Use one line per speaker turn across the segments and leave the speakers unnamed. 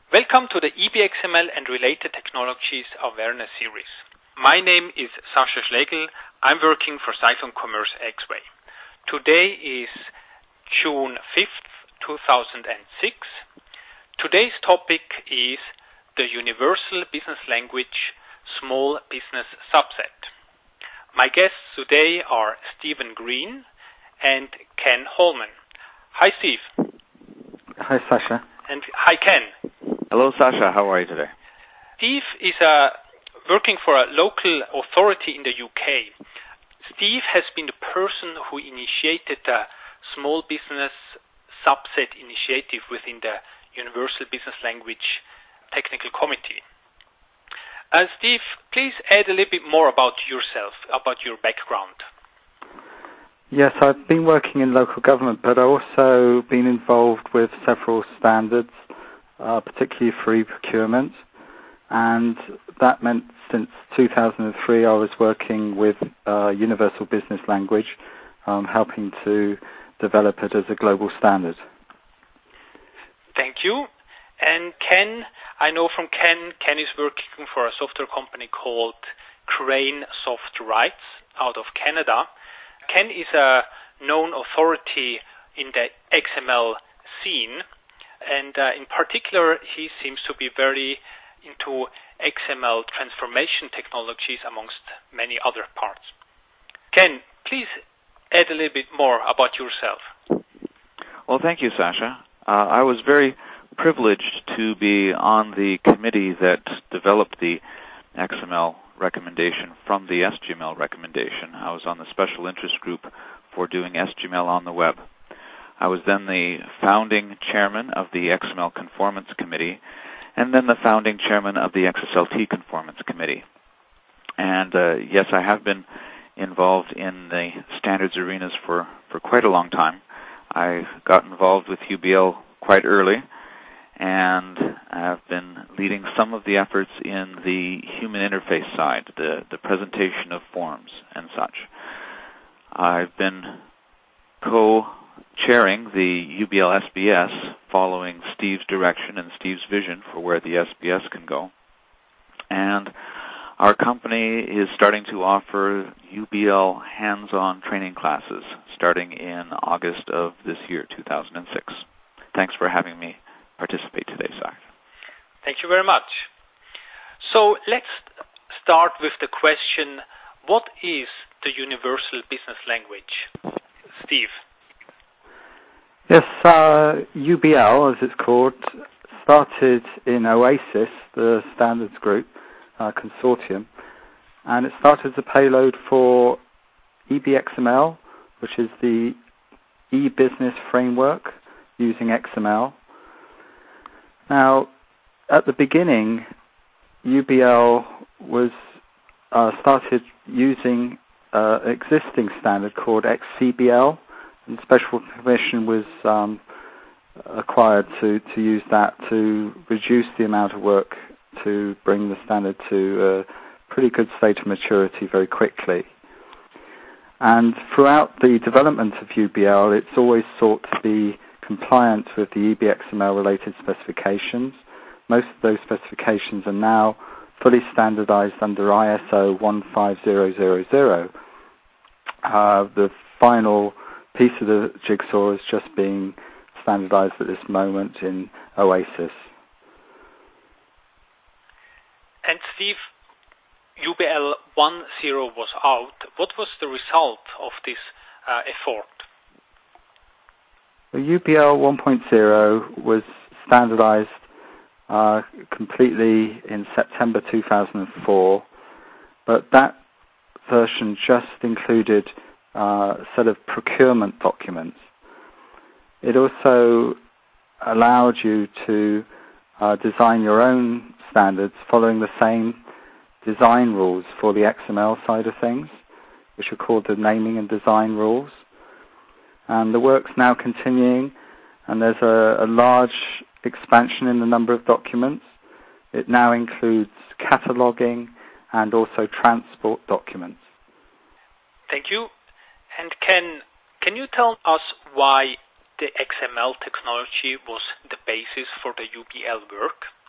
Welcome to the EBXML and Related Technologies Awareness Series. My name is Sascha Schlegel. I'm working for Cyclone Commerce X-Way. Today is June 5th, 2006. Today's topic is the Universal Business Language Small Business Subset. My guests today are Stephen Green and Ken Holman. Hi, Steve.
Hi, Sascha.
And hi, Ken.
Hello, Sascha. How are you today?
Steve is working for a local authority in the UK. Steve has been the person who initiated the Small Business Subset initiative within the Universal Business Language Technical Committee. Steve, please add a little bit more about yourself, about your background.
Yes, I've been working in local government, but I've also been involved with several standards, particularly for e-procurement. And that meant since 2003 I was working with Universal Business Language, helping to develop it as a global standard.
Thank you. And Ken, I know from Ken is working for a software company called Crane Soft Rights out of Canada. Ken is a known authority in the XML scene, and in particular, he seems to be very into XML transformation technologies amongst many other parts. Ken, please add a little bit more about yourself.
Well, thank you, Sascha. I was very privileged to be on the committee that developed the XML recommendation from the SGML recommendation. I was on the special interest group for doing SGML on the web. I was then the founding chairman of the XML Conformance Committee, and then the founding chairman of the XSLT Conformance Committee. And yes, I have been involved in the standards arenas for quite a long time. I got involved with UBL quite early, and I've been leading some of the efforts in the human interface side, the presentation of forms and such. I've been co-chairing the UBL SBS, following Steve's direction and Steve's vision for where the SBS can go. And our company is starting to offer UBL hands-on training classes starting in August of this year, 2006. Thanks for having me participate today, Zach.
Thank you very much. So let's start with the question, what is the Universal Business Language? Steve.
Yes, UBL, as it's called, started in OASIS, the standards group, consortium, and it started as a payload for EBXML, which is the e-business framework using XML. Now, at the beginning, UBL was started using an existing standard called XCBL, and special permission was acquired to use that to reduce the amount of work to bring the standard to a pretty good state of maturity very quickly. And throughout the development of UBL, it's always sought to be compliant with the EBXML-related specifications. Most of those specifications are now fully standardized under ISO 15000. The final piece of the jigsaw is just being standardized at this moment in OASIS.
And Steve, UBL 1.0 was out. What was the result of this effort?
The UBL 1.0 was standardized completely in September 2004, but that version just included a set of procurement documents. It also allowed you to design your own standards following the same design rules for the XML side of things, which are called the naming and design rules. And the work's now continuing, and there's a large expansion in the number of documents. It now includes cataloging and also transport documents.
Thank you. And can you tell us why the XML technology was the basis for the UBL work?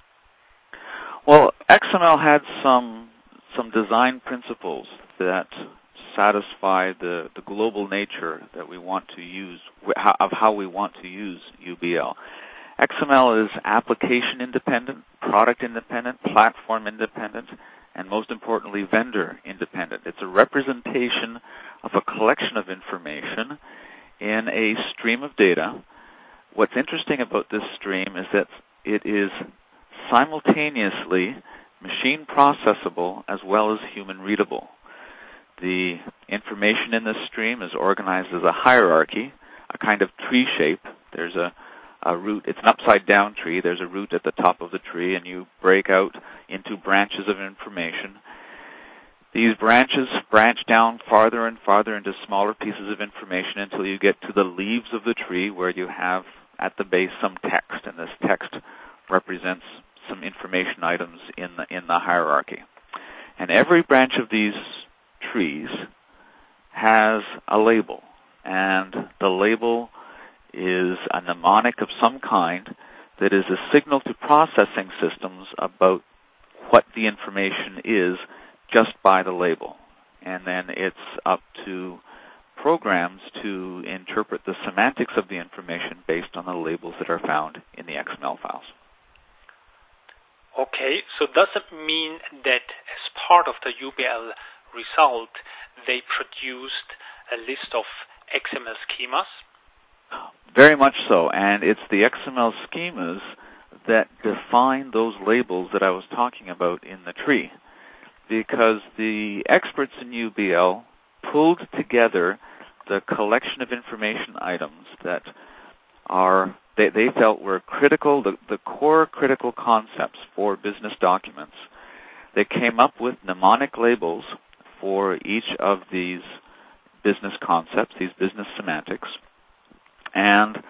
Well, XML had some design principles that satisfy the global nature that we want to use, of how we want to use UBL. XML is application independent, product independent, platform independent, and most importantly, vendor independent. It's a representation of a collection of information in a stream of data. What's interesting about this stream is that it is simultaneously machine processable as well as human readable. The information in this stream is organized as a hierarchy, a kind of tree shape. There's a root. It's an upside-down tree. There's a root at the top of the tree, and you break out into branches of information. These branches branch down farther and farther into smaller pieces of information until you get to the leaves of the tree, where you have at the base some text, and this text represents some information items in the hierarchy. And every branch of these trees has a label, and the label is a mnemonic of some kind that is a signal to processing systems about what the information is just by the label. And then it's up to programs to interpret the semantics of the information based on the labels that are found in the XML files.
Okay, so does it mean that as part of the UBL result, they produced a list of XML schemas?
Very much so, and it's the XML schemas that define those labels that I was talking about in the tree, because the experts in UBL pulled together the collection of information items that they felt were critical, the core critical concepts for business documents. They came up with mnemonic labels for each of these business concepts, these business semantics, and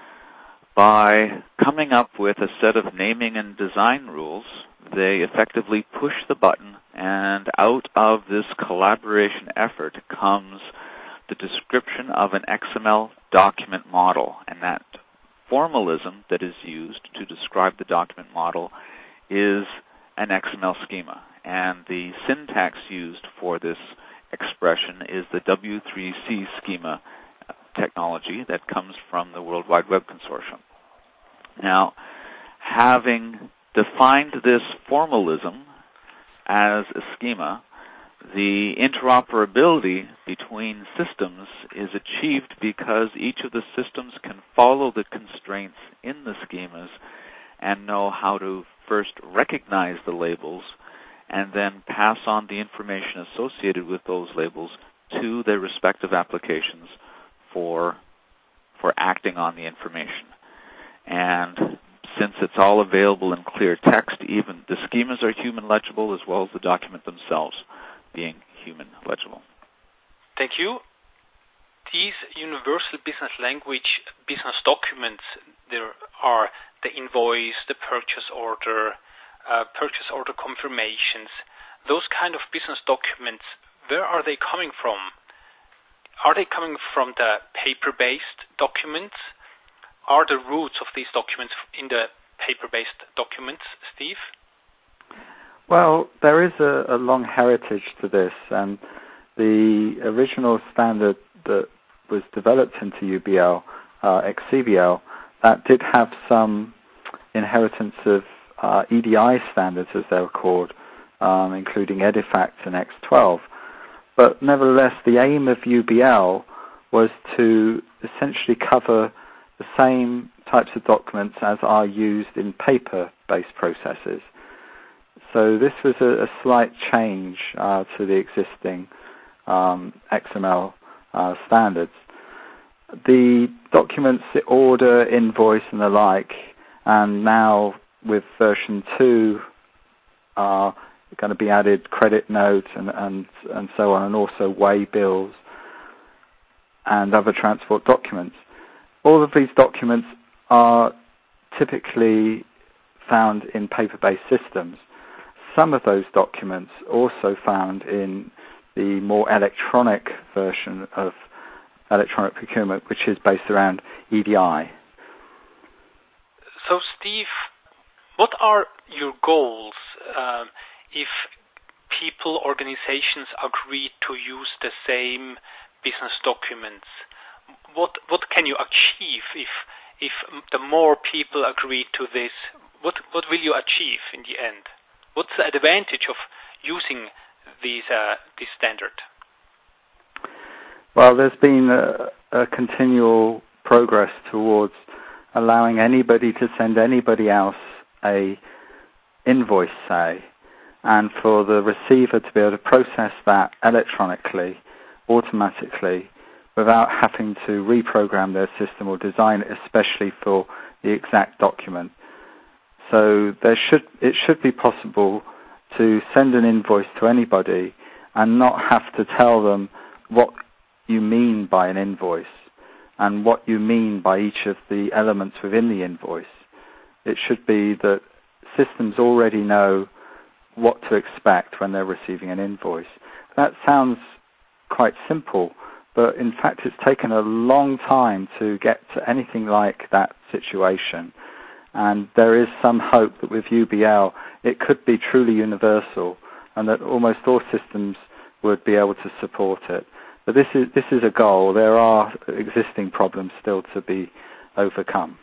by coming up with a set of naming and design rules, they effectively push the button, and out of this collaboration effort comes the description of an XML document model. And that formalism that is used to describe the document model is an XML schema. And the syntax used for this expression is the W3C schema technology that comes from the World Wide Web Consortium. Now, having defined this formalism as a schema, the interoperability between systems is achieved because each of the systems can follow the constraints in the schemas and know how to first recognize the labels and then pass on the information associated with those labels to their respective applications for acting on the information. And since it's all available in clear text, even the schemas are human legible as well as the document themselves being human legible.
Thank you. These universal business language business documents, there are the invoice, the purchase order confirmations. Those kind of business documents, where are they coming from? Are they coming from the paper-based documents? Are the roots of these documents in the paper-based documents, Steve?
Well, there is a long heritage to this, and the original standard that was developed into UBL, XCBL, that did have some inheritance of EDI standards, as they were called, including EDIFACT and X12. But nevertheless, the aim of UBL was to essentially cover the same types of documents as are used in paper-based processes. So this was a slight change to the existing XML standards. The documents, the order, invoice, and the like, and now with version 2 are going to be added credit note and so on, and also way bills and other transport documents. All of these documents are typically found in paper-based systems. Some of those documents also found in the more electronic version of electronic procurement, which is based around EDI.
So, Steve, what are your goals if people, organizations agree to use the same business documents? What can you achieve if the more people agree to this? What will you achieve in the end? What's the advantage of using this standard?
Well, there's been a continual progress towards allowing anybody to send anybody else a invoice, say, and for the receiver to be able to process that electronically, automatically, without having to reprogram their system or design it especially for the exact document. So it should be possible to send an invoice to anybody and not have to tell them what you mean by an invoice and what you mean by each of the elements within the invoice. It should be that systems already know what to expect when they're receiving an invoice. That sounds quite simple, but in fact it's taken a long time to get to anything like that situation. And there is some hope that with UBL it could be truly universal and that almost all systems would be able to support it. But this is a goal. There are existing problems still to be overcome.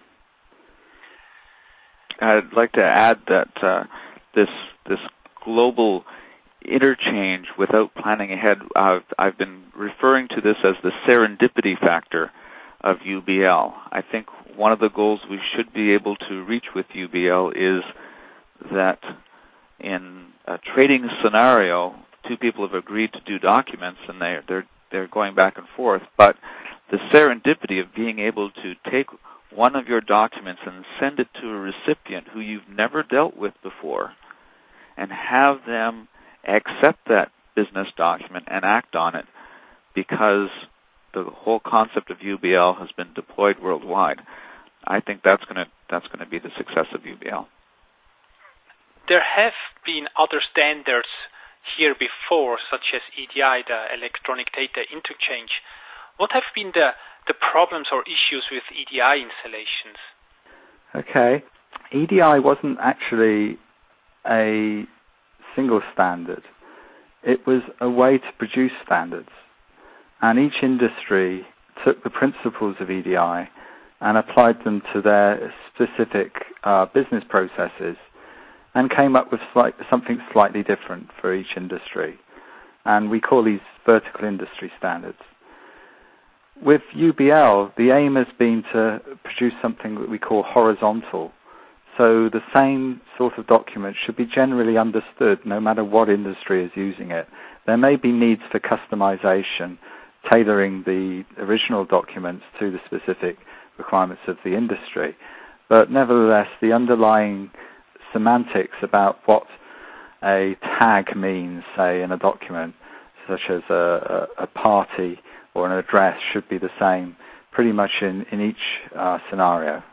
I'd like to add that this global interchange without planning ahead, I've been referring to this as the serendipity factor of UBL. I think one of the goals we should be able to reach with UBL is that in a trading scenario, two people have agreed to do documents and they're going back and forth, but the serendipity of being able to take one of your documents and send it to a recipient who you've never dealt with before and have them accept that business document and act on it because the whole concept of UBL has been deployed worldwide. I think that's going to be the success of UBL.
There have been other standards here before, such as EDI, the Electronic Data Interchange. What have been the problems or issues with EDI installations?
Okay. EDI wasn't actually a single standard. It was a way to produce standards. And each industry took the principles of EDI and applied them to their specific business processes and came up with something slightly different for each industry. And we call these vertical industry standards. With UBL, the aim has been to produce something that we call horizontal. So the same sort of document should be generally understood no matter what industry is using it. There may be needs for customization, tailoring the original documents to the specific requirements of the industry. But nevertheless, the underlying semantics about what a tag means, say, in a document, such as a party or an address, should be the same pretty much in each scenario.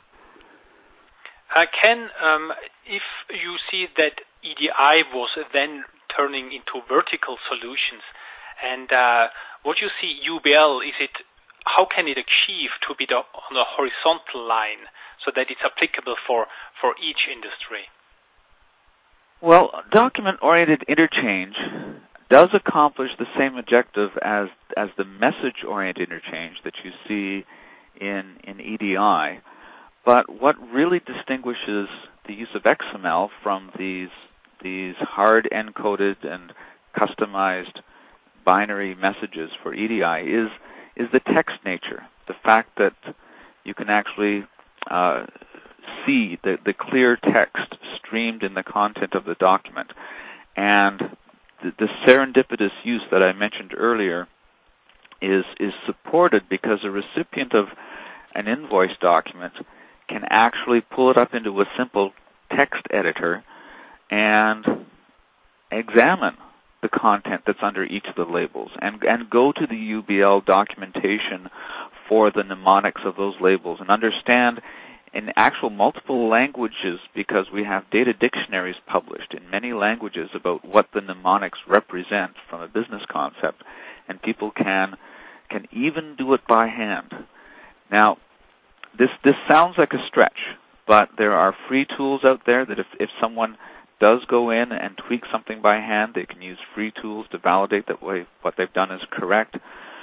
Ken, if you see that EDI was then turning into vertical solutions, and what you see UBL, how can it achieve to be on a horizontal line so that it's applicable for each industry?
Well, document-oriented interchange does accomplish the same objective as the message-oriented interchange that you see in EDI. But what really distinguishes the use of XML from these hard-encoded and customized binary messages for EDI is the text nature, the fact that you can actually see the clear text streamed in the content of the document. And the serendipitous use that I mentioned earlier is supported because a recipient of an invoice document can actually pull it up into a simple text editor and examine the content that's under each of the labels and go to the UBL documentation for the mnemonics of those labels and understand in actual multiple languages, because we have data dictionaries published in many languages about what the mnemonics represent from a business concept, and people can even do it by hand. Now, this sounds like a stretch, but there are free tools out there that if someone does go in and tweak something by hand, they can use free tools to validate that what they've done is correct.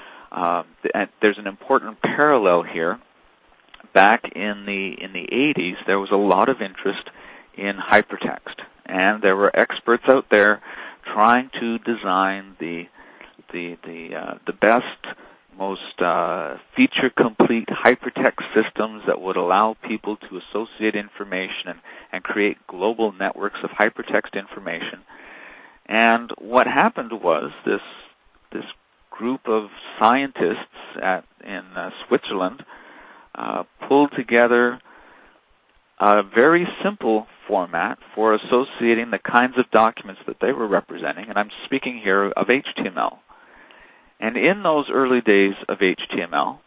And there's an important parallel here. Back in the 80s, there was a lot of interest in hypertext, and there were experts out there trying to design the best, most feature-complete hypertext systems that would allow people to associate information and create global networks of hypertext information. And what happened was this group of scientists in Switzerland pulled together a very simple format for associating the kinds of documents that they were representing, and I'm speaking here of HTML. And in those early days of HTML,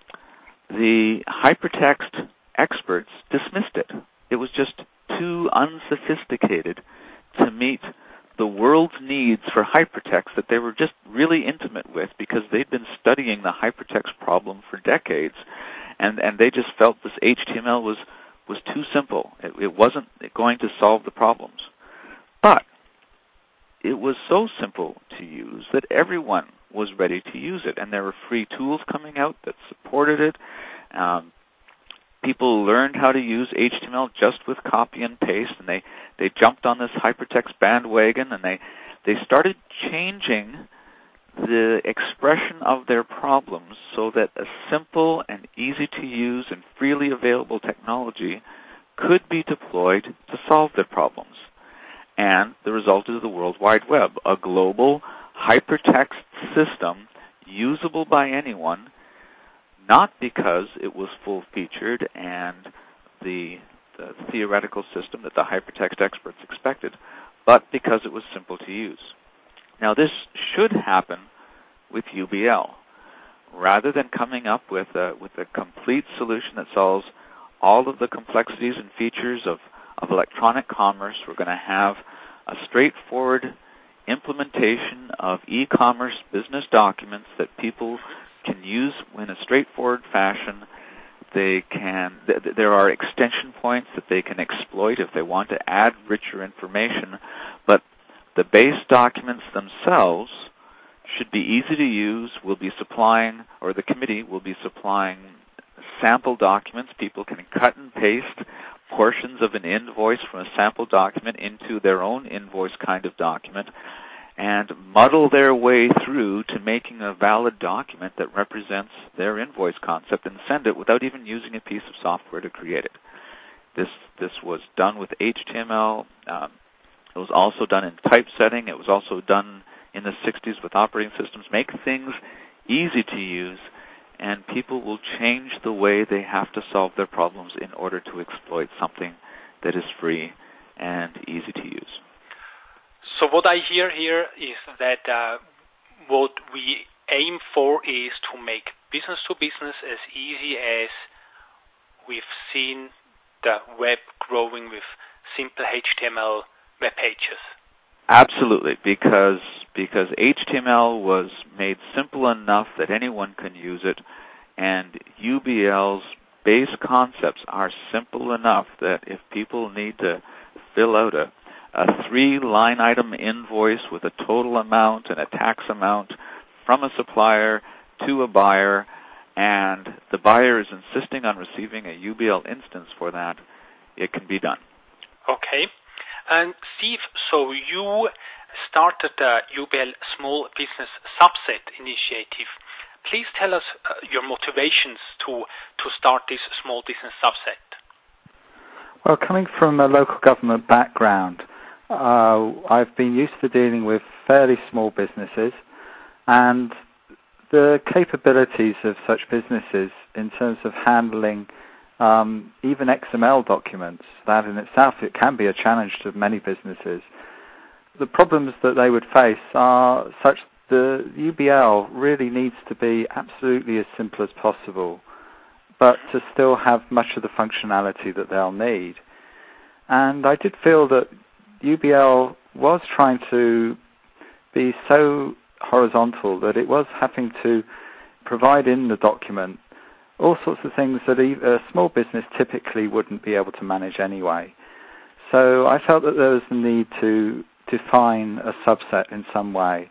the hypertext experts dismissed it. It was just too unsophisticated to meet the world's needs for hypertext that they were just really intimate with, because they'd been studying the hypertext problem for decades, and they just felt this HTML was too simple. It wasn't going to solve the problems. But it was so simple to use that everyone was ready to use it, and there were free tools coming out that supported it. People learned how to use HTML just with copy and paste, and they jumped on this hypertext bandwagon, and they started changing the expression of their problems so that a simple and easy to use and freely available technology could be deployed to solve their problems. And the result is the World Wide Web, a global hypertext system usable by anyone, not because it was full-featured and the theoretical system that the hypertext experts expected, but because it was simple to use. Now, this should happen with UBL. Rather than coming up with a complete solution that solves all of the complexities and features of electronic commerce, we're going to have a straightforward implementation of e-commerce business documents that people can use in a straightforward fashion. There are extension points that they can exploit if they want to add richer information, but the base documents themselves should be easy to use. We'll be supplying, or the committee will be supplying, sample documents. People can cut and paste portions of an invoice from a sample document into their own invoice kind of document and muddle their way through to making a valid document that represents their invoice concept and send it without even using a piece of software to create it. This was done with HTML. It was also done in typesetting. It was also done in the 60s with operating systems. Make things easy to use, and people will change the way they have to solve their problems in order to exploit something that is free and easy to use.
So what I hear here is that what we aim for is to make business to business as easy as we've seen the web growing with simple HTML web pages.
Absolutely, because HTML was made simple enough that anyone can use it, and UBL's base concepts are simple enough that if people need to fill out a 3-line item invoice with a total amount and a tax amount from a supplier to a buyer, and the buyer is insisting on receiving a UBL instance for that, it can be done.
Okay. And Steve, so you started the UBL Small Business Subset Initiative. Please tell us your motivations to start this small business subset.
Well, coming from a local government background, I've been used to dealing with fairly small businesses, and the capabilities of such businesses in terms of handling even XML documents, that in itself, it can be a challenge to many businesses. The problems that they would face are such the UBL really needs to be absolutely as simple as possible, but to still have much of the functionality that they'll need. And I did feel that UBL was trying to be so horizontal that it was having to provide in the document all sorts of things that a small business typically wouldn't be able to manage anyway. So I felt that there was the need to define a subset in some way.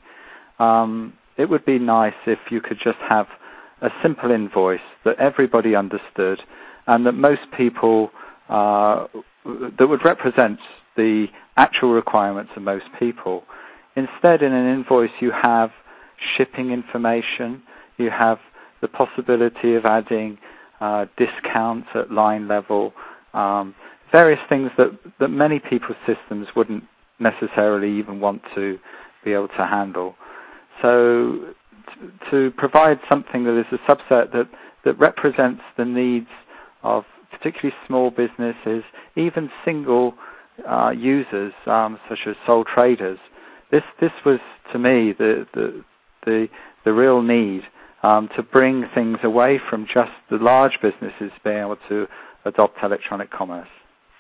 It would be nice if you could just have a simple invoice that everybody understood and that most people, that would represent the actual requirements of most people. Instead, in an invoice, you have shipping information, you have the possibility of adding discounts at line level, various things that many people's systems wouldn't necessarily even want to be able to handle. So to provide something that is a subset that represents the needs of particularly small businesses, even single users such as sole traders, this was to me the real need to bring things away from just the large businesses being able to adopt electronic commerce.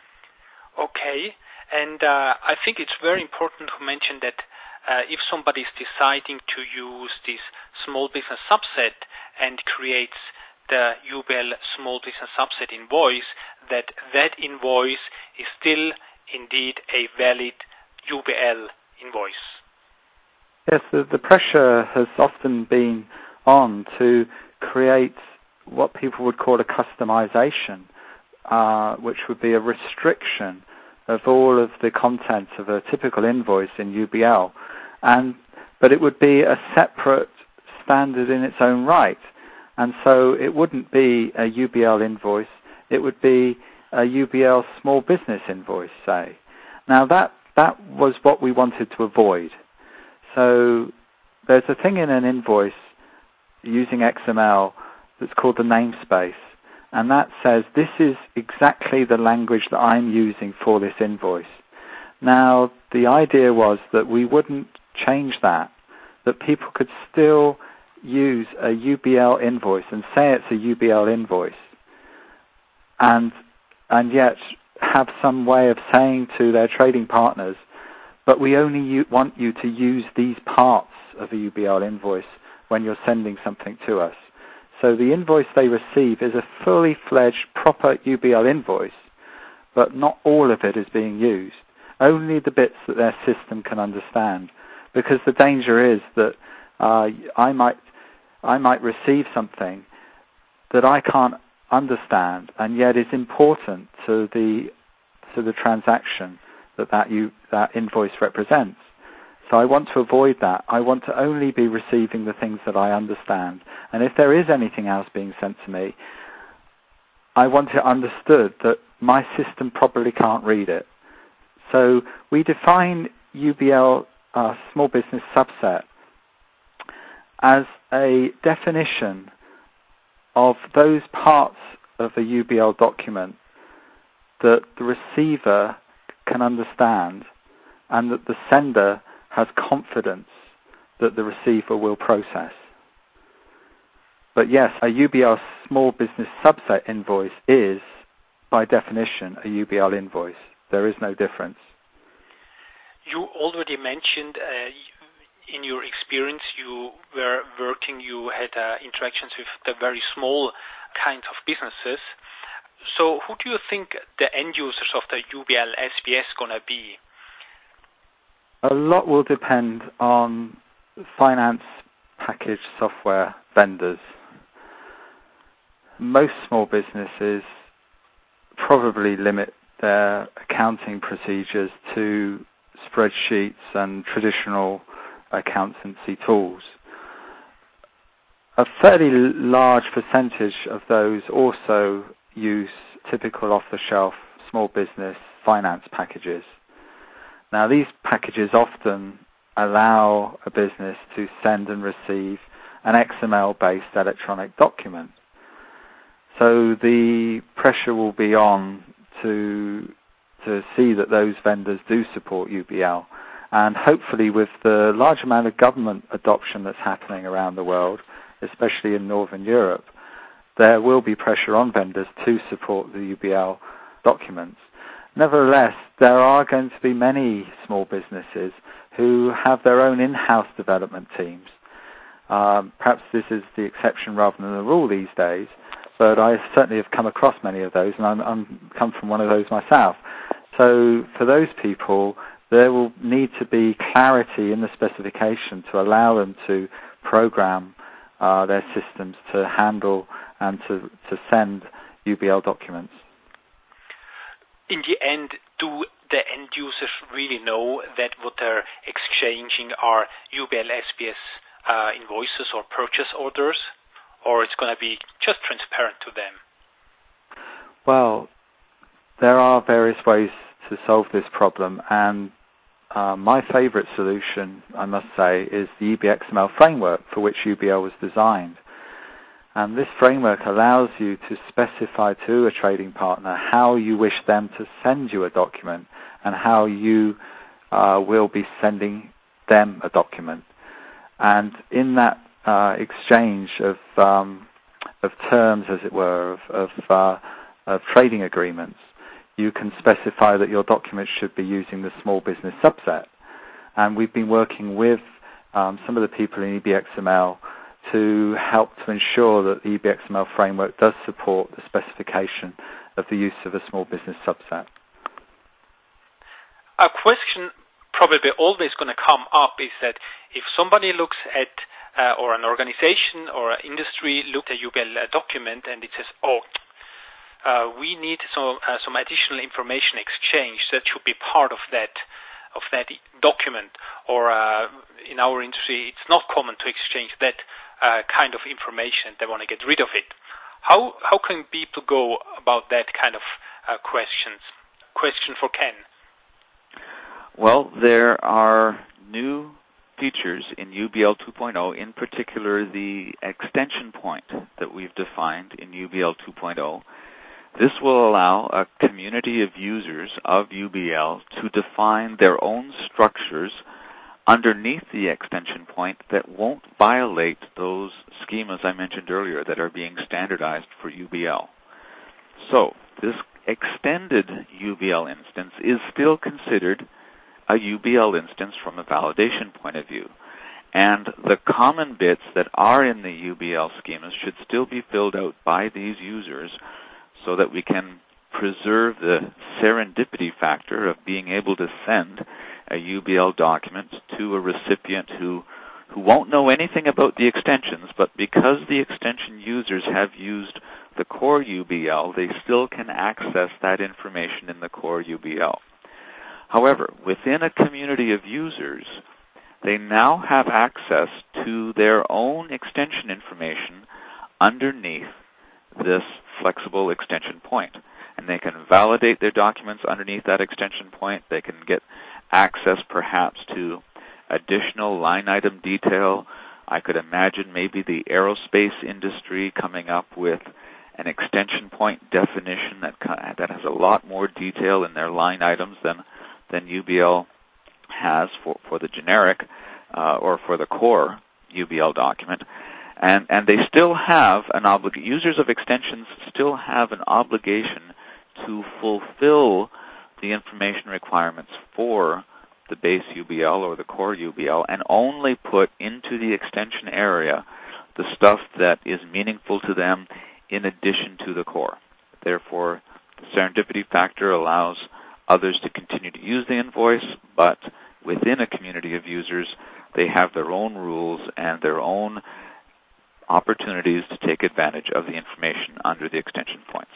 Okay, and I think it's very important to mention that if somebody is deciding to use this small business subset and creates the UBL small business subset invoice, that invoice is still indeed a valid UBL invoice.
Yes, the pressure has often been on to create what people would call a customization, which would be a restriction of all of the contents of a typical invoice in UBL, but it would be a separate standard in its own right, and so it wouldn't be a UBL invoice, it would be a UBL small business invoice, say. Now that was what we wanted to avoid. So there's a thing in an invoice using XML that's called the namespace, and that says this is exactly the language that I'm using for this invoice. Now, the idea was that we wouldn't change that people could still use a UBL invoice and say it's a UBL invoice, and yet have some way of saying to their trading partners, but we only want you to use these parts of a UBL invoice when you're sending something to us. So the invoice they receive is a fully fledged, proper UBL invoice, but not all of it is being used. Only the bits that their system can understand. Because the danger is that I might receive something that I can't understand, and yet is important to the transaction that invoice represents. So I want to avoid that. I want to only be receiving the things that I understand. And if there is anything else being sent to me, I want it understood that my system probably can't read it. So we define UBL small business subset as a definition of those parts of a UBL document that the receiver can understand and that the sender has confidence that the receiver will process. But yes, a UBL small business subset invoice is, by definition, a UBL invoice. There is no difference.
You already mentioned in your experience you were working, you had interactions with the very small kinds of businesses. So who do you think the end users of the UBL SBS going to be?
A lot will depend on finance package software vendors. Most small businesses probably limit their accounting procedures to spreadsheets and traditional accountancy tools. A fairly large percentage of those also use typical off-the-shelf small business finance packages. Now, these packages often allow a business to send and receive an XML-based electronic document. So the pressure will be on to see that those vendors do support UBL. And hopefully with the large amount of government adoption that's happening around the world, especially in Northern Europe, there will be pressure on vendors to support the UBL documents. Nevertheless, there are going to be many small businesses who have their own in-house development teams. Perhaps this is the exception rather than the rule these days, but I certainly have come across many of those, and I'm come from one of those myself. So for those people, there will need to be clarity in the specification to allow them to program their systems to handle and to send UBL documents.
In the end, do the end users really know that what they're exchanging are UBL SPS invoices or purchase orders, or it's going to be just transparent to them?
Well, there are various ways to solve this problem, and my favorite solution, I must say, is the EBXML framework for which UBL was designed. And this framework allows you to specify to a trading partner how you wish them to send you a document and how you will be sending them a document. And in that exchange of terms, as it were, of trading agreements, you can specify that your document should be using the small business subset. And we've been working with some of the people in EBXML to help to ensure that the EBXML framework does support the specification of the use of a small business subset.
A question probably always going to come up is that if somebody looks at, or an organization or an industry looks at a UBL document and it says, we need some additional information exchange that should be part of that document, or in our industry it's not common to exchange that kind of information. They want to get rid of it. How can people go about that kind of questions? Question for Ken.
Well, there are new features in UBL 2.0, in particular the extension point that we've defined in UBL 2.0. This will allow a community of users of UBL to define their own structures underneath the extension point that won't violate those schemas I mentioned earlier that are being standardized for UBL. So this extended UBL instance is still considered a UBL instance from a validation point of view. And the common bits that are in the UBL schemas should still be filled out by these users so that we can preserve the serendipity factor of being able to send a UBL document to a recipient who won't know anything about the extensions, but because the extension users have used the core UBL, they still can access that information in the core UBL. However, within a community of users, they now have access to their own extension information underneath this flexible extension point. And they can validate their documents underneath that extension point. They can get access perhaps to additional line item detail. I could imagine maybe the aerospace industry coming up with an extension point definition that has a lot more detail in their line items than UBL has for the generic or for the core UBL document. And they still have an obligation. Users of extensions still have an obligation to fulfill the information requirements for the base UBL or the core UBL and only put into the extension area the stuff that is meaningful to them in addition to the core. Therefore, the serendipity factor allows others to continue to use the invoice, but within a community of users, they have their own rules and their own opportunities to take advantage of the information under the extension points.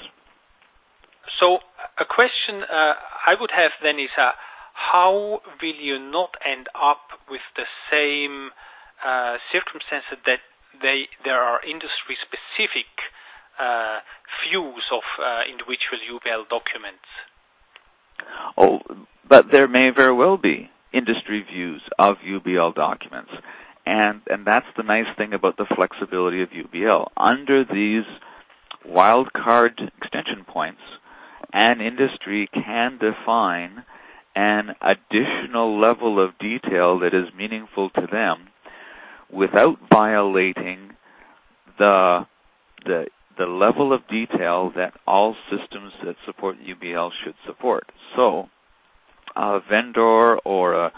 So a question I would have then is, how will you not end up with the same circumstances that there are industry-specific views of individual UBL documents?
Oh, but there may very well be industry views of UBL documents. And that's the nice thing about the flexibility of UBL. Under these wildcard extension points, an industry can define an additional level of detail that is meaningful to them without violating the level of detail that all systems that support UBL should support. So a vendor or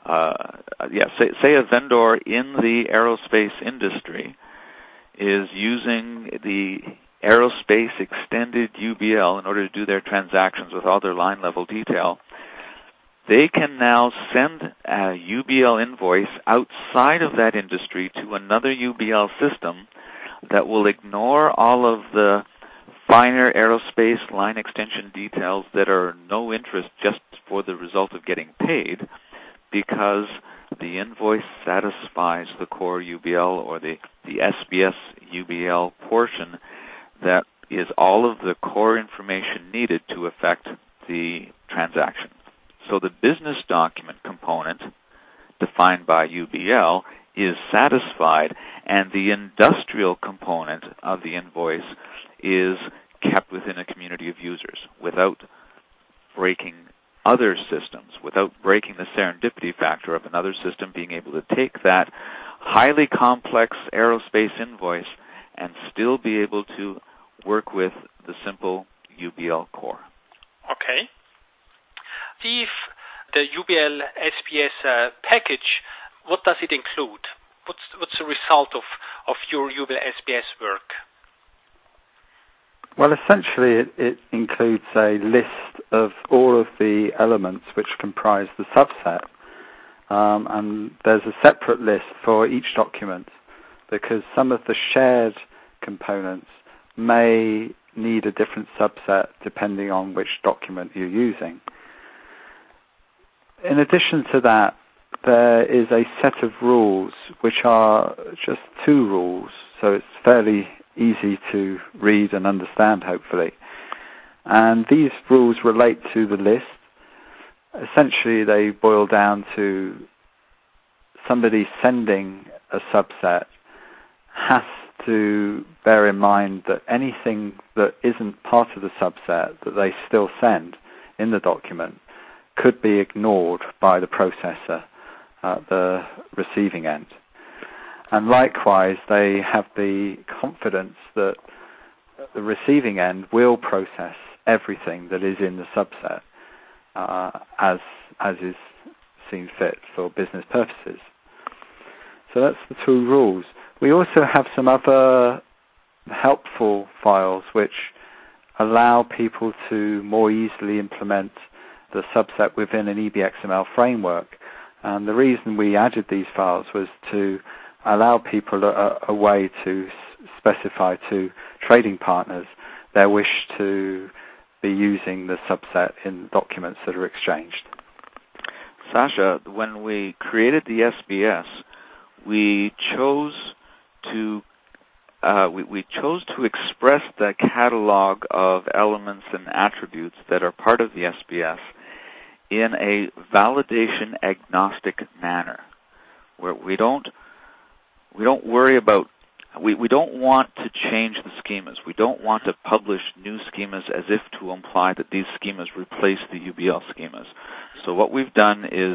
say a vendor in the aerospace industry is using the Aerospace extended UBL in order to do their transactions with all their line level detail, they can now send a UBL invoice outside of that industry to another UBL system that will ignore all of the finer aerospace line extension details that are no interest just for the result of getting paid, because the invoice satisfies the core UBL or the SBS UBL portion that is all of the core information needed to effect the transaction. So the business document component defined by UBL is satisfied, and the industrial component of the invoice is kept within a community of users without breaking other systems, without breaking the serendipity factor of another system being able to take that highly complex aerospace invoice and still be able to work with the simple UBL core.
Okay. If the UBL SBS package, what does it include? What's the result of your UBL SBS work?
Well, essentially it includes a list of all of the elements which comprise the subset, and there's a separate list for each document, because some of the shared components may need a different subset depending on which document you're using. In addition to that, there is a set of rules which are just 2 rules, so it's fairly easy to read and understand, hopefully. And these rules relate to the list. Essentially, they boil down to somebody sending a subset has to bear in mind that anything that isn't part of the subset that they still send in the document could be ignored by the processor at the receiving end. And likewise, they have the confidence that the receiving end will process everything that is in the subset as is seen fit for business purposes. So that's the 2 rules. We also have some other helpful files which allow people to more easily implement the subset within an EBXML framework. And the reason we added these files was to allow people a way to specify to trading partners their wish to be using the subset in documents that are exchanged.
Sasha, when we created the SBS, we chose to express the catalog of elements and attributes that are part of the SBS in a validation agnostic manner, where we don't worry about, we don't want to change the schemas. We don't want to publish new schemas as if to imply that these schemas replace the UBL schemas. So what we've done is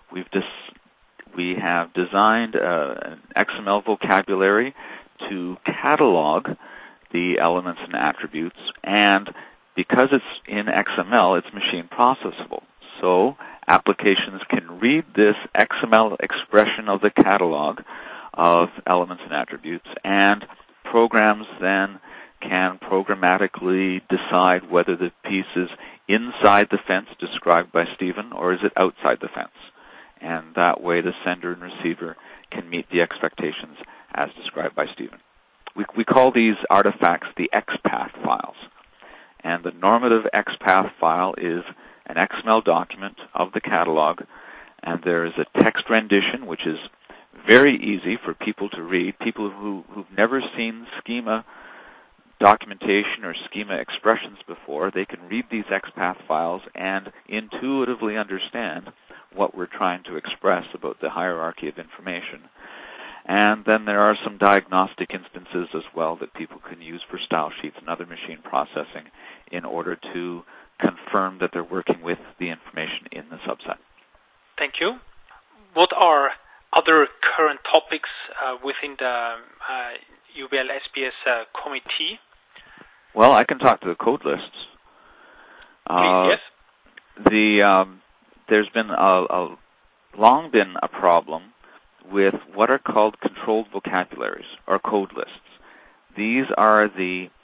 we have designed an XML vocabulary to catalog the elements and attributes, and because it's in XML, it's machine processable. So applications can read this XML expression of the catalog of elements and attributes, and programs then can programmatically decide whether the piece is inside the fence described by Stephen or is it outside the fence. And that way the sender and receiver can meet the expectations as described by Stephen. We call these artifacts the XPath files. And the normative XPath file is an XML document of the catalog, and there is a text rendition which is very easy for people to read. People who've never seen schema documentation or schema expressions before, they can read these XPath files and intuitively understand what we're trying to express about the hierarchy of information. And then there are some diagnostic instances as well that people can use for style sheets and other machine processing in order to confirm that they're working with the information in the subset.
Thank you. What are other current topics within the UBL SBS committee?
Well, I can talk to the code lists.
Please,
yes. There's been long been a problem with what are called controlled vocabularies or code lists. These are the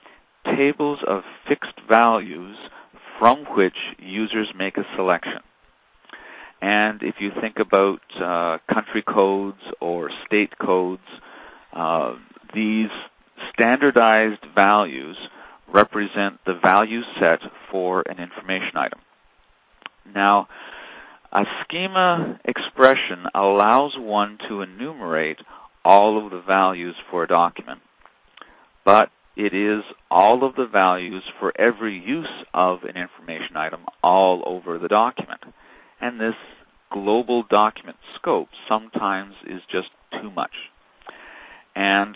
tables of fixed values from which users make a selection. And if you think about country codes or state codes, these standardized values represent the value set for an information item. Now, a schema expression allows one to enumerate all of the values for a document, but it is all of the values for every use of an information item all over the document. And this global document scope sometimes is just too much. And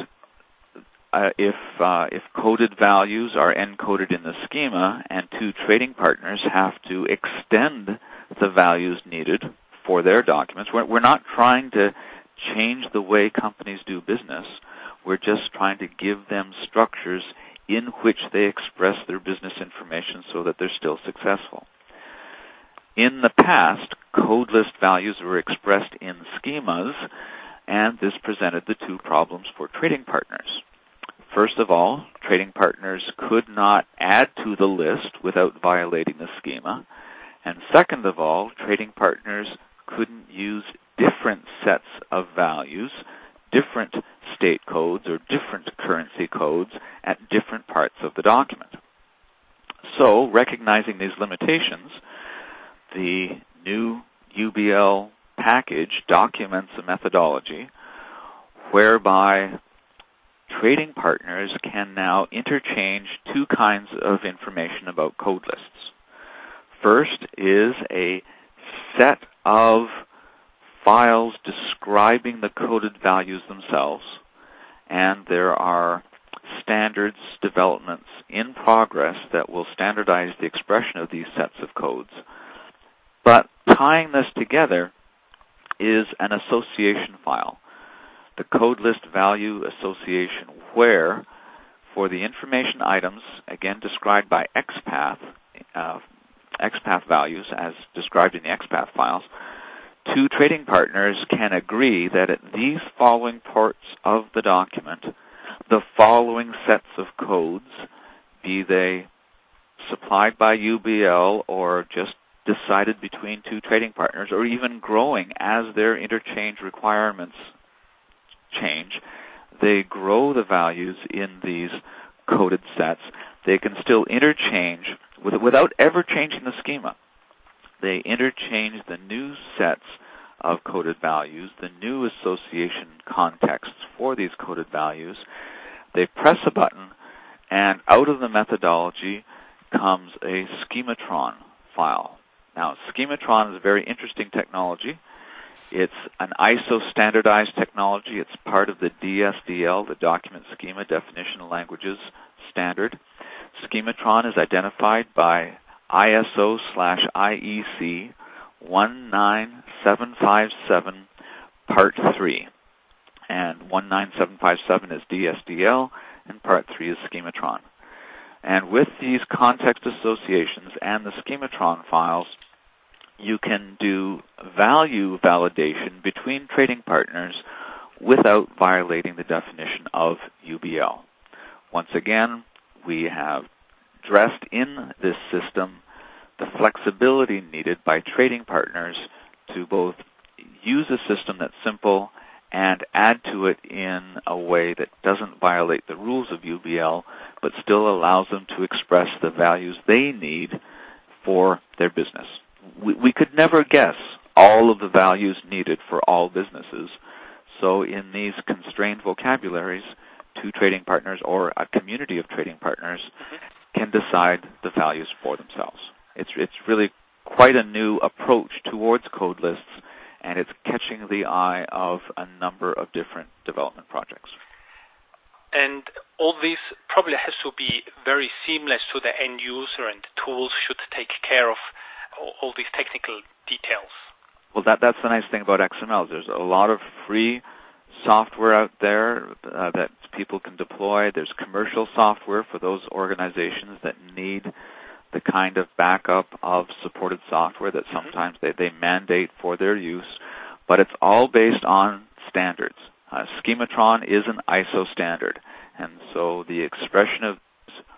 if coded values are encoded in the schema and two trading partners have to extend the values needed for their documents, we're not trying to change the way companies do business. We're just trying to give them structures in which they express their business information so that they're still successful. In the past, code list values were expressed in schemas, and this presented the two problems for trading partners. First of all, trading partners could not add to the list without violating the schema. And second of all, trading partners couldn't use different sets of values, different state codes or different currency codes at different parts of the document. So, recognizing these limitations, the new UBL package documents a methodology whereby trading partners can now interchange two kinds of information about code lists. First is a set of files describing the coded values themselves, and there are standards developments in progress that will standardize the expression of these sets of codes. But tying this together is an association file, the code list value association, where for the information items, again described by XPath, XPath values as described in the XPath files, two trading partners can agree that at these following parts of the document, the following sets of codes, be they supplied by UBL or just decided between two trading partners, or even growing as their interchange requirements change, they grow the values in these coded sets. They can still interchange without ever changing the schema. They interchange the new sets of coded values, the new association contexts for these coded values. They press a button, and out of the methodology comes a schematron file. Now, schematron is a very interesting technology. It's an ISO standardized technology. It's part of the DSDL, the Document Schema Definition Languages standard. Schematron is identified by ISO/IEC 19757 Part 3. And 19757 is DSDL, and Part 3 is schematron. And with these context associations and the schematron files, you can do value validation between trading partners without violating the definition of UBL. Once again, we have dressed in this system the flexibility needed by trading partners to both use a system that's simple and add to it in a way that doesn't violate the rules of UBL, but still allows them to express the values they need for their business. We could never guess all of the values needed for all businesses. So in these constrained vocabularies, two trading partners or a community of trading partners can decide the values for themselves. It's really quite a new approach towards code lists, and it's catching the eye of a number of different development projects.
And all this probably has to be very seamless to the end user, and tools should take care of all these technical details.
Well, that's the nice thing about XML. There's a lot of free software out there that people can deploy. There's commercial software for those organizations that need the kind of backup of supported software that sometimes they mandate for their use. But it's all based on standards. Schematron is an ISO standard, and so the expression of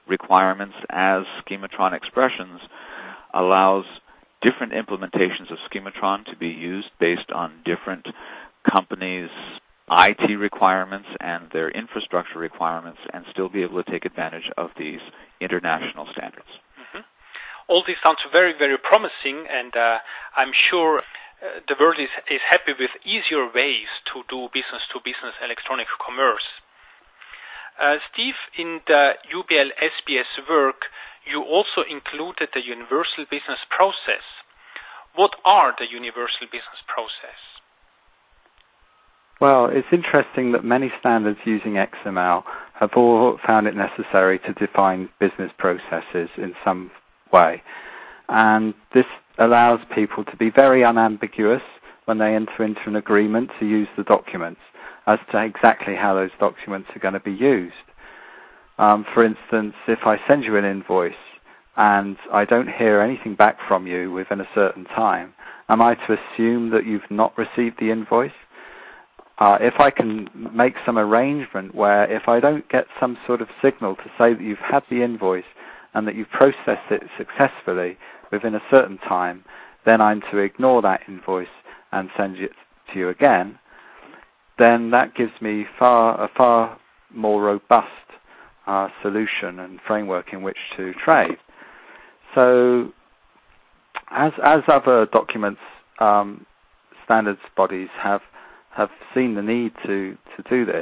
requirements as schematron expressions allows different implementations of schematron to be used based on different companies' IT requirements and their infrastructure requirements, and still be able to take advantage of these international standards.
Mm-hmm. All this sounds very, very promising, and I'm sure the world is happy with easier ways to do business-to-business electronic commerce. Steve, in the UBL SBS work, you also included the universal business process. What are the universal business process?
Well, it's interesting that many standards using XML have all found it necessary to define business processes in some way. And this allows people to be very unambiguous when they enter into an agreement to use the documents as to exactly how those documents are going to be used. For instance, if I send you an invoice and I don't hear anything back from you within a certain time, am I to assume that you've not received the invoice? If I can make some arrangement where if I don't get some sort of signal to say that you've had the invoice and that you've processed it successfully within a certain time, then I'm to ignore that invoice and send it to you again, then that gives me a far more robust solution and framework in which to trade. So as other documents, standards bodies have seen the need to do this,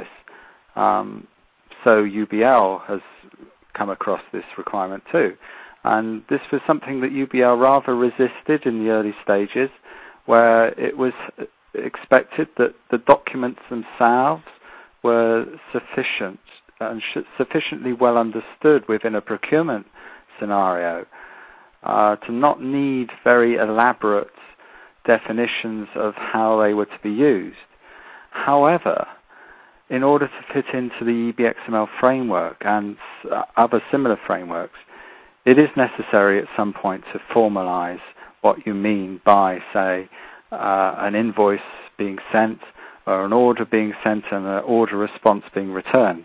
so UBL has come across this requirement too. And this was something that UBL rather resisted in the early stages, where it was expected that the documents themselves were sufficient and sufficiently well understood within a procurement scenario to not need very elaborate definitions of how they were to be used. However, in order to fit into the EBXML framework and other similar frameworks, it is necessary at some point to formalize what you mean by, say, an invoice being sent or an order being sent and an order response being returned.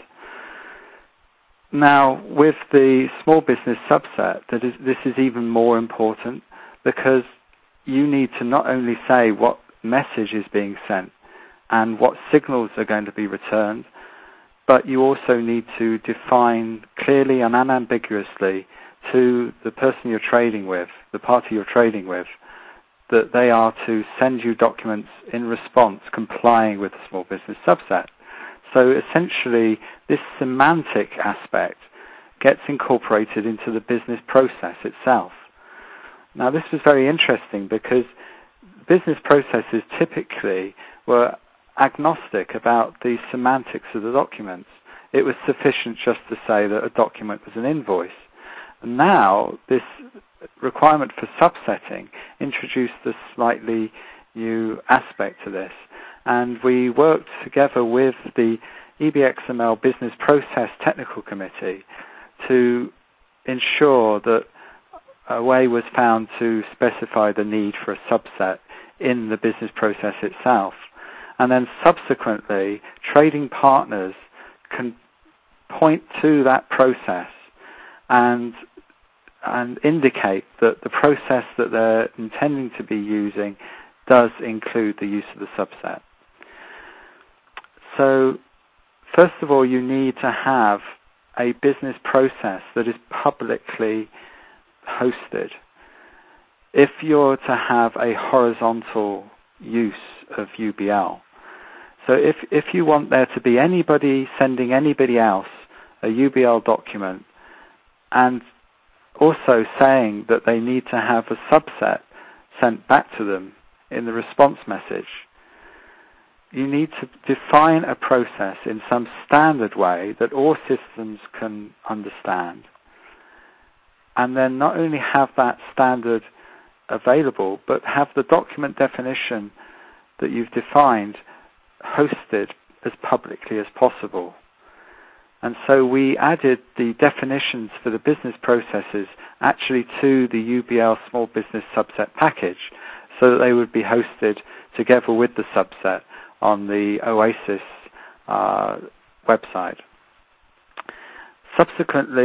Now, with the small business subset, this is even more important, because you need to not only say what message is being sent and what signals are going to be returned, but you also need to define clearly and unambiguously to the person you're trading with, the party you're trading with, that they are to send you documents in response complying with the small business subset. So essentially, this semantic aspect gets incorporated into the business process itself. Now, this was very interesting because business processes typically were agnostic about the semantics of the documents. It was sufficient just to say that a document was an invoice. And now, this requirement for subsetting introduced a slightly new aspect to this. And we worked together with the EBXML Business Process Technical Committee to ensure that a way was found to specify the need for a subset in the business process itself. And then subsequently, trading partners can point to that process and indicate that the process that they're intending to be using does include the use of the subset. So, first of all, you need to have a business process that is publicly hosted. If you're to have a horizontal use of UBL, so if you want there to be anybody sending anybody else a UBL document and also saying that they need to have a subset sent back to them in the response message, you need to define a process in some standard way that all systems can understand. And then not only have that standard available, but have the document definition that you've defined hosted as publicly as possible. And so we added the definitions for the business processes actually to the UBL small business subset package, so that they would be hosted together with the subset on the OASIS website. Subsequently,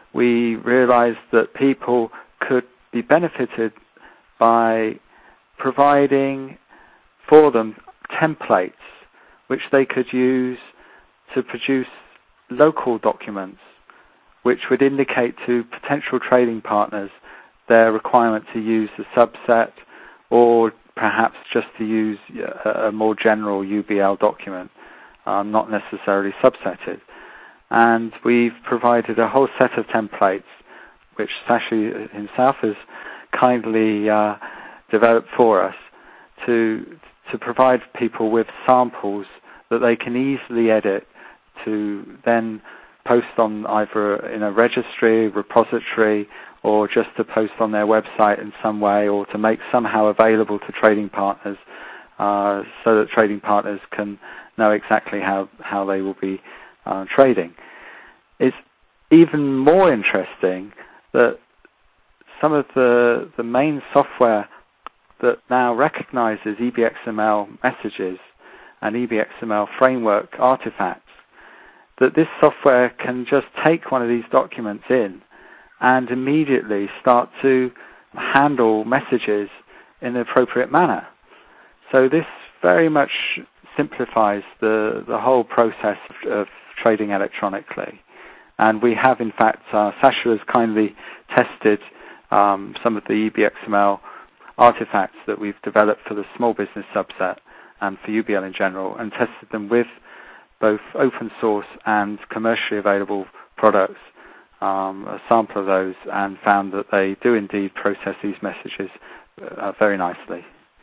we realized that people could be benefited by providing for them templates which they could use to produce local documents which would indicate to potential trading partners their requirement to use the subset or perhaps just to use a more general UBL document, not necessarily subsetted. And we've provided a whole set of templates which Sasha himself has kindly developed for us to provide people with samples that they can easily edit to then post on either in a registry, repository, or just to post on their website in some way, or to make somehow available to trading partners so that trading partners can know exactly how they will be trading. It's even more interesting that some of the main software that now recognizes EBXML messages and EBXML framework artifacts, that this software can just take one of these documents in and immediately start to handle messages in the appropriate manner. So this very much simplifies the whole process of trading electronically. And we have, in fact, Sasha has kindly tested some of the EBXML artifacts that we've developed for the small business subset and for UBL in general, and tested them with both open source and commercially available products, a sample of those, and found that they do indeed process these messages very nicely.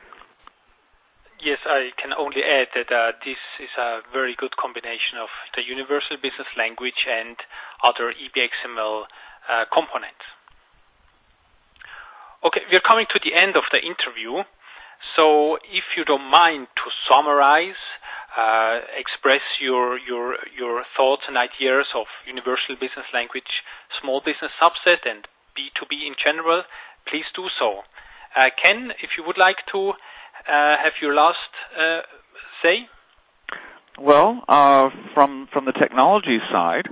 Yes, I can only add that this is a very good combination of the Universal Business Language and other EBXML components. Okay, we're coming to the end of the interview, so if you don't mind to summarize, express your thoughts and ideas of Universal Business Language, small business subset, and B2B in general, please do so. Ken, if you would like to have your last say?
Well, from the technology side,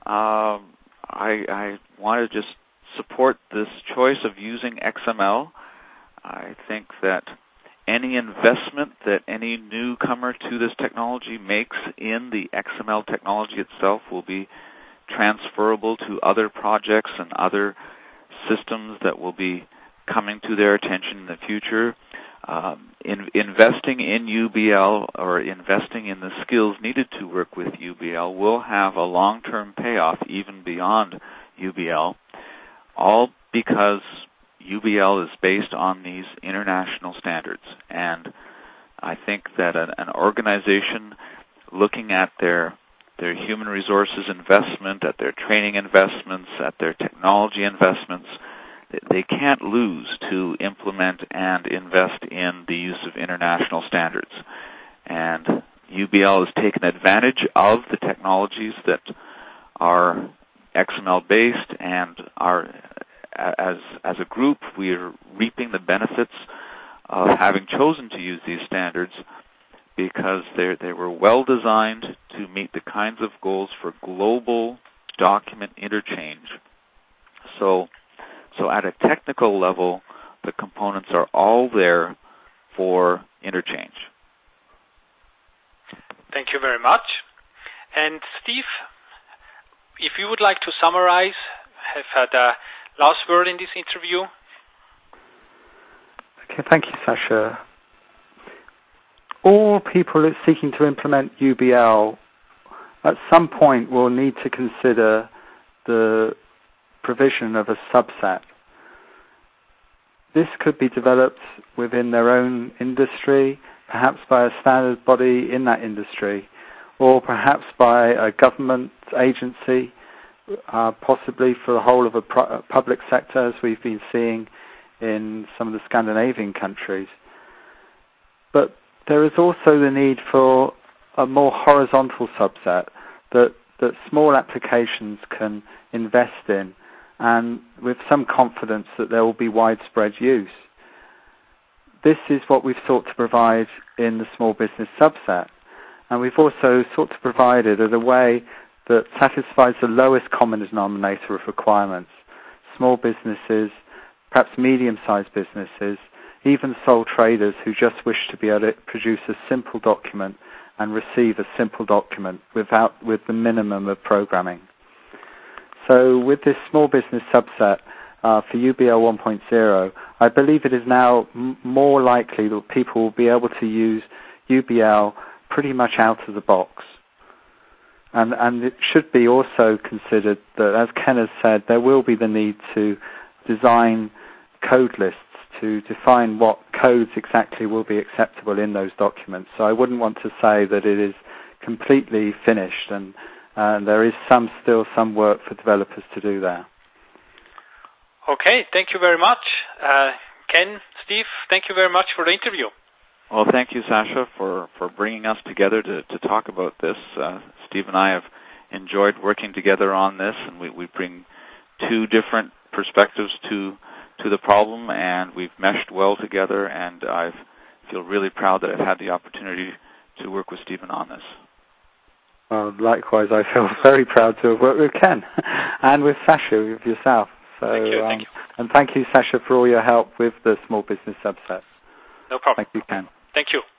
I want to just support this choice of using XML. I think that any investment that any newcomer to this technology makes in the XML technology itself will be transferable to other projects and other systems that will be coming to their attention in the future. Investing in UBL or investing in the skills needed to work with UBL will have a long-term payoff even beyond UBL, all because UBL is based on these international standards. And I think that an organization looking at their human resources investment, at their training investments, at their technology investments, they can't lose to implement and invest in the use of international standards. And UBL has taken advantage of the technologies that are XML-based, and are, as a group, we are reaping the benefits of having chosen to use these standards because they were well designed to meet the kinds of goals for global document interchange. So at a technical level, the components are all there for interchange.
Thank you very much. And Steve, if you would like to summarize, have had a last word in this interview.
Okay, thank you, Sasha. All people seeking to implement UBL at some point will need to consider the provision of a subset. This could be developed within their own industry, perhaps by a standard body in that industry, or perhaps by a government agency, possibly for the whole of a public sector, as we've been seeing in some of the Scandinavian countries. But there is also the need for a more horizontal subset that small applications can invest in, and with some confidence that there will be widespread use. This is what we've sought to provide in the small business subset, and we've also sought to provide it as a way that satisfies the lowest common denominator of requirements. Small businesses, perhaps medium-sized businesses, even sole traders who just wish to be able to produce a simple document and receive a simple document with the minimum of programming. So with this small business subset for UBL 1.0, I believe it is now more likely that people will be able to use UBL pretty much out of the box. And it should be also considered that, as Ken has said, there will be the need to design code lists to define what codes exactly will be acceptable in those documents. So I wouldn't want to say that it is completely finished, and there is still some work for developers to do there.
Okay, thank you very much. Ken, Steve, thank you very much for the interview.
Well, thank you, Sasha, for bringing us together to talk about this. Steve and I have enjoyed working together on this, and we bring two different perspectives to the problem, and we've meshed well together, and I feel really proud that I've had the opportunity to work with Stephen on this.
Well, likewise, I feel very proud to have worked with Ken and with Sasha, with yourself. So,
thank you.
And thank you, Sasha, for all your help with the small business subset.
No problem.
Thank you, Ken.
Thank you.